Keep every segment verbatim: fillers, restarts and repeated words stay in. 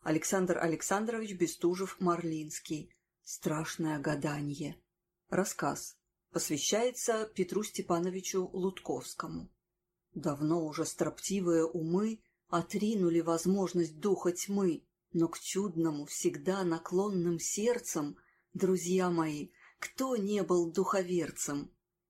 Александр Александрович Бестужев-Марлинский. Страшное гаданье. Рассказ. Посвящается Петру Степановичу Лутковскому. Давно уже строптивые умы отринули возможность духа тьмы, но к чудному, всегда наклонным сердцам, друзья мои, кто не был духоверцем?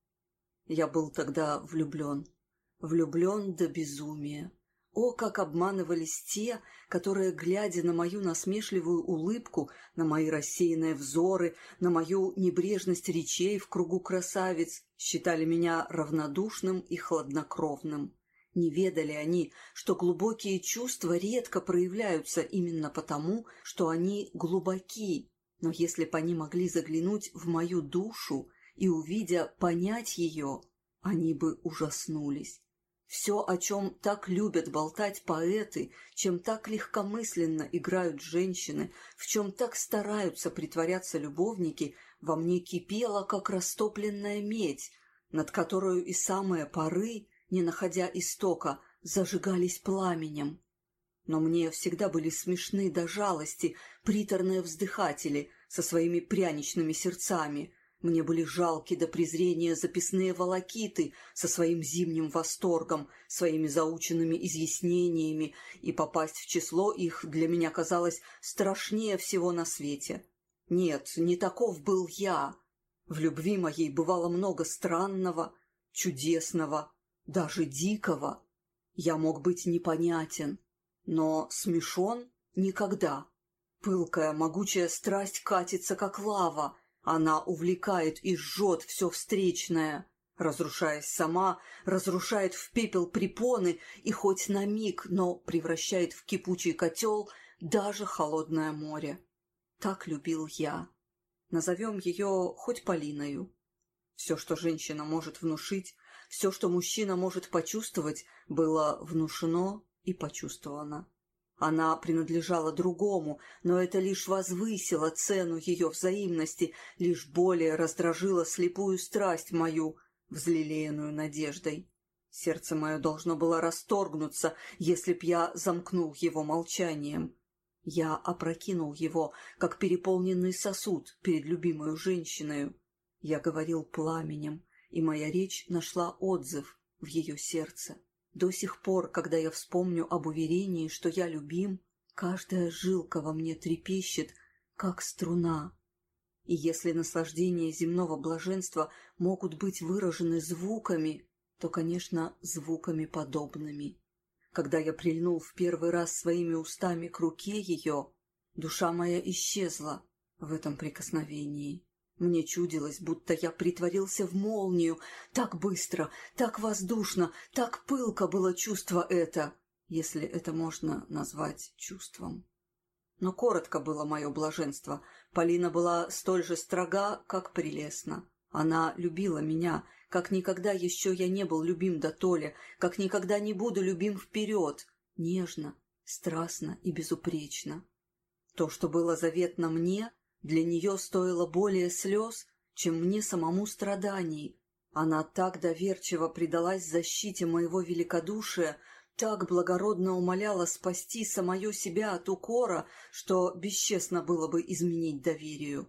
Я был тогда влюблен, влюблен до безумия. О, как обманывались те, которые, глядя на мою насмешливую улыбку, на мои рассеянные взоры, на мою небрежность речей в кругу красавиц, считали меня равнодушным и хладнокровным. Не ведали они, что глубокие чувства редко проявляются именно потому, что они глубоки, но если бы они могли заглянуть в мою душу и, увидя, понять ее, они бы ужаснулись. Все, о чем так любят болтать поэты, чем так легкомысленно играют женщины, в чем так стараются притворяться любовники, во мне кипело, как растопленная медь, над которую и самые поры, не находя истока, зажигались пламенем. Но мне всегда были смешны до жалости приторные вздыхатели со своими пряничными сердцами. Мне были жалки до презрения записные волокиты со своим зимним восторгом, своими заученными изъяснениями, и попасть в число их для меня казалось страшнее всего на свете. Нет, не таков был я. В любви моей бывало много странного, чудесного, даже дикого. Я мог быть непонятен, но смешон никогда. Пылкая, могучая страсть катится, как лава. Она увлекает и жжет все встречное, разрушаясь сама, разрушает в пепел препоны и хоть на миг, но превращает в кипучий котел даже холодное море. Так любил я. Назовем ее хоть Полиною. Все, что женщина может внушить, все, что мужчина может почувствовать, было внушено и почувствовано. Она принадлежала другому, но это лишь возвысило цену ее взаимности, лишь более раздражило слепую страсть мою, взлелеянную надеждой. Сердце мое должно было расторгнуться, если б я замкнул его молчанием. Я опрокинул его, как переполненный сосуд перед любимою женщиною. Я говорил пламенем, и моя речь нашла отзыв в ее сердце. До сих пор, когда я вспомню об уверении, что я любим, каждая жилка во мне трепещет, как струна. И если наслаждения земного блаженства могут быть выражены звуками, то, конечно, звуками подобными. Когда я прильнул в первый раз своими устами к руке ее, душа моя исчезла в этом прикосновении. Мне чудилось, будто я притворился в молнию. Так быстро, так воздушно, так пылко было чувство это, если это можно назвать чувством. Но коротко было мое блаженство. Полина была столь же строга, как прелестна. Она любила меня, как никогда еще я не был любим дотоле, как никогда не буду любим вперед, нежно, страстно и безупречно. То, что было заветно мне, для нее стоило более слез, чем мне самому страданий. Она так доверчиво предалась защите моего великодушия, так благородно умоляла спасти самое себя от укора, что бесчестно было бы изменить доверию.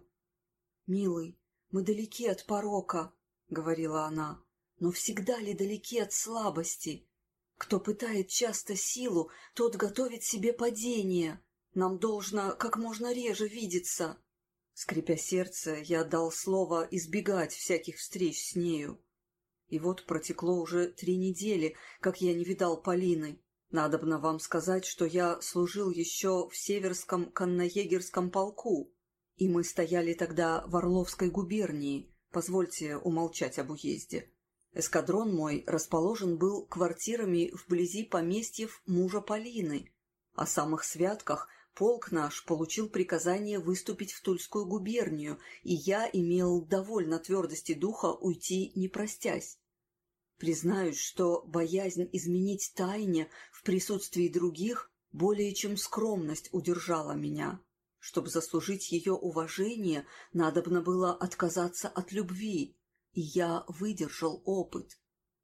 «Милый, мы далеки от порока», — говорила она, — «но всегда ли далеки от слабости? Кто пытает часто силу, тот готовит себе падение. Нам должно как можно реже видеться». Скрипя сердце, я дал слово избегать всяких встреч с нею. И вот протекло уже три недели, как я не видал Полины. Надобно вам сказать, что я служил еще в Северском конноегерском полку, и мы стояли тогда в Орловской губернии, позвольте умолчать об уезде. Эскадрон мой расположен был квартирами вблизи поместьев мужа Полины. О самых святках полк наш получил приказание выступить в Тульскую губернию, и я имел довольно твердости духа уйти, не простясь. Признаюсь, что боязнь изменить тайне в присутствии других более чем скромность удержала меня. Чтобы заслужить ее уважение, надобно было отказаться от любви, и я выдержал опыт.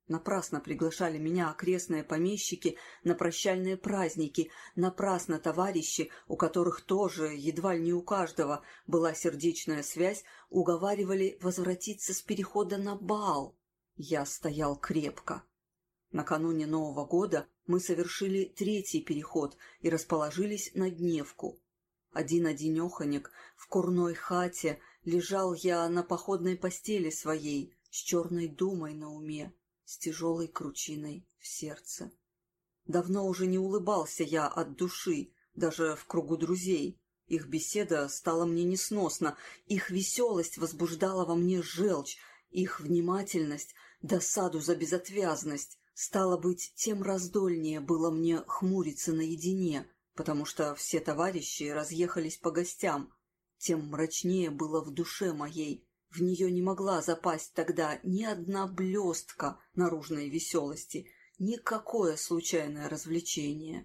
Напрасно приглашали меня окрестные помещики на прощальные праздники, напрасно товарищи, у которых тоже, едва ли не у каждого, была сердечная связь, уговаривали возвратиться с перехода на бал. Я стоял крепко. Накануне Нового года мы совершили третий переход и расположились на дневку. Один-одинеханек в курной хате лежал я на походной постели своей, с черной думой на уме, с тяжелой кручиной в сердце. Давно уже не улыбался я от души, даже в кругу друзей. Их беседа стала мне несносна, их веселость возбуждала во мне желчь, их внимательность — досаду за безотвязность. Стало быть, тем раздольнее было мне хмуриться наедине, потому что все товарищи разъехались по гостям, тем мрачнее было в душе моей. В нее не могла запасть тогда ни одна блестка наружной веселости, никакое случайное развлечение.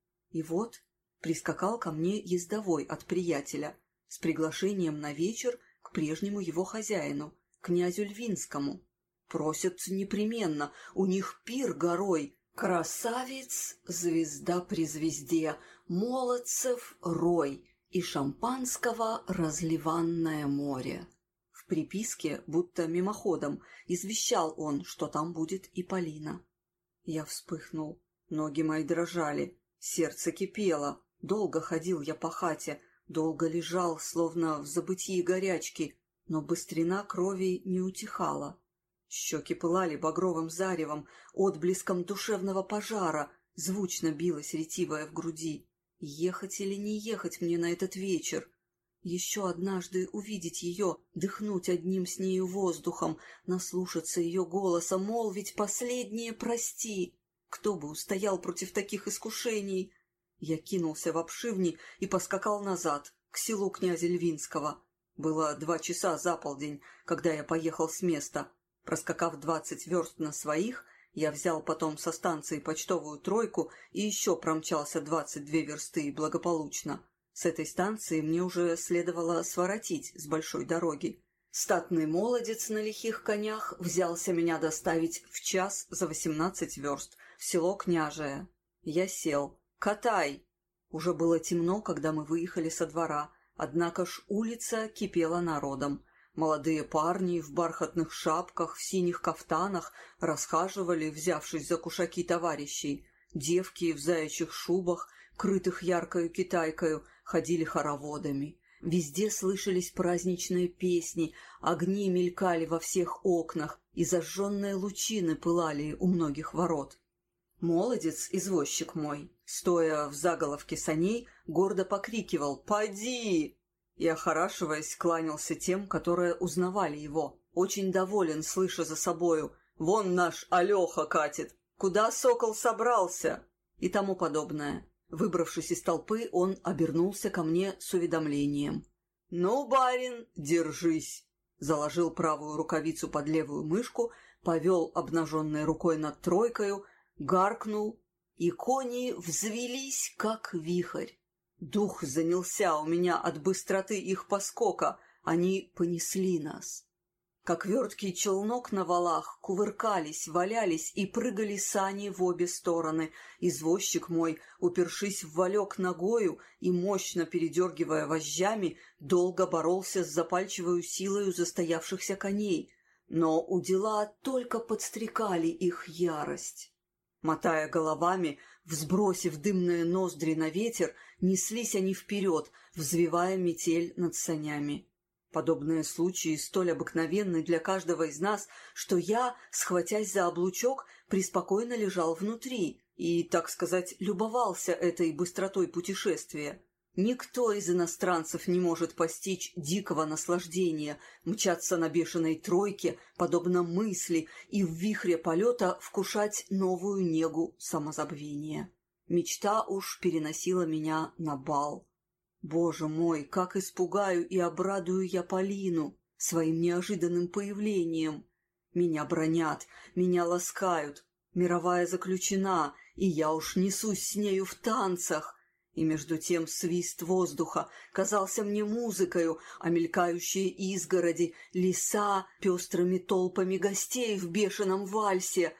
И вот прискакал ко мне ездовой от приятеля с приглашением на вечер к прежнему его хозяину, князю Львинскому. Просят непременно, у них пир горой, красавиц, звезда при звезде, молодцев рой и шампанского разливанное море. В приписке, будто мимоходом, извещал он, что там будет и Полина. Я вспыхнул, ноги мои дрожали, сердце кипело, долго ходил я по хате, долго лежал, словно в забытии горячки, но быстрина крови не утихала. Щеки пылали багровым заревом, отблеском душевного пожара, звучно билась ретивая в груди. Ехать или не ехать мне на этот вечер? Еще однажды увидеть ее, дыхнуть одним с нею воздухом, наслушаться ее голоса, молвить последнее «прости». Кто бы устоял против таких искушений? Я кинулся в обшивни и поскакал назад, к селу князя Львинского. Было два часа за полдень, когда я поехал с места. Проскакав двадцать верст на своих, я взял потом со станции почтовую тройку и еще промчался двадцать две версты благополучно. С этой станции мне уже следовало своротить с большой дороги. Статный молодец на лихих конях взялся меня доставить в час за восемнадцать верст в село Княжее. Я сел. «Катай!» Уже было темно, когда мы выехали со двора, однако ж улица кипела народом. Молодые парни в бархатных шапках, в синих кафтанах расхаживали, взявшись за кушаки товарищей. Девки в заячьих шубах, крытых яркою китайкою, ходили хороводами. Везде слышались праздничные песни, огни мелькали во всех окнах, и зажженные лучины пылали у многих ворот. Молодец, извозчик мой, стоя в заголовке саней, гордо покрикивал «Поди!» и, охорашиваясь, кланялся тем, которые узнавали его. Очень доволен, слыша за собою «Вон наш Алёха катит! Куда сокол собрался?» и тому подобное. Выбравшись из толпы, он обернулся ко мне с уведомлением. «Ну, барин, держись!» Заложил правую рукавицу под левую мышку, повел обнаженной рукой над тройкою, гаркнул, и кони взвелись, как вихрь. Дух занялся у меня от быстроты их поскока, они понесли нас. Как верткий челнок на валах, кувыркались, валялись и прыгали сани в обе стороны. Извозчик мой, упершись в валек ногою и мощно передергивая вожжами, долго боролся с запальчивою силою застоявшихся коней, но удила только подстрекали их ярость. Мотая головами, взбросив дымные ноздри на ветер, неслись они вперед, взвивая метель над санями. Подобные случаи столь обыкновенны для каждого из нас, что я, схватясь за облучок, преспокойно лежал внутри и, так сказать, любовался этой быстротой путешествия. Никто из иностранцев не может постичь дикого наслаждения, мчаться на бешеной тройке, подобно мысли, и в вихре полета вкушать новую негу самозабвения. Мечта уж переносила меня на бал. Боже мой, как испугаю и обрадую я Полину своим неожиданным появлением! Меня бранят, меня ласкают, мировая заключена, и я уж несусь с нею в танцах. И между тем свист воздуха казался мне музыкою, а мелькающие изгороди, леса пестрыми толпами гостей в бешеном вальсе.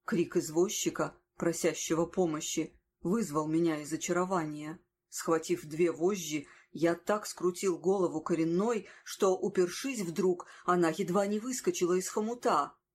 Крик извозчика, просящего помощи, вызвал меня из очарования. Схватив две вожжи, я так скрутил голову коренной, что, упершись вдруг, она едва не выскочила из хомута.